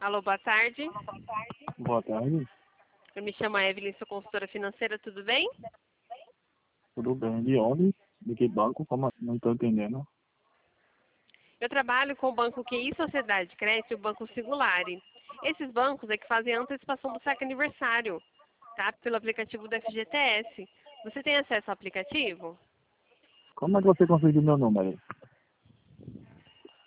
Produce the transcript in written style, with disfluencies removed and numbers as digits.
Alô, boa tarde. Boa tarde, Eu me chamo Evelyn, sou consultora financeira, tudo bem? tudo bem? De onde? De que banco? Como assim? Não estou entendendo. Eu trabalho com o Banco QI Sociedade de Crédito e o Banco Singulare. Esses bancos é que fazem a antecipação do saque aniversário, tá? Pelo aplicativo do FGTS. Você tem acesso ao aplicativo? Como é que você conseguiu meu número?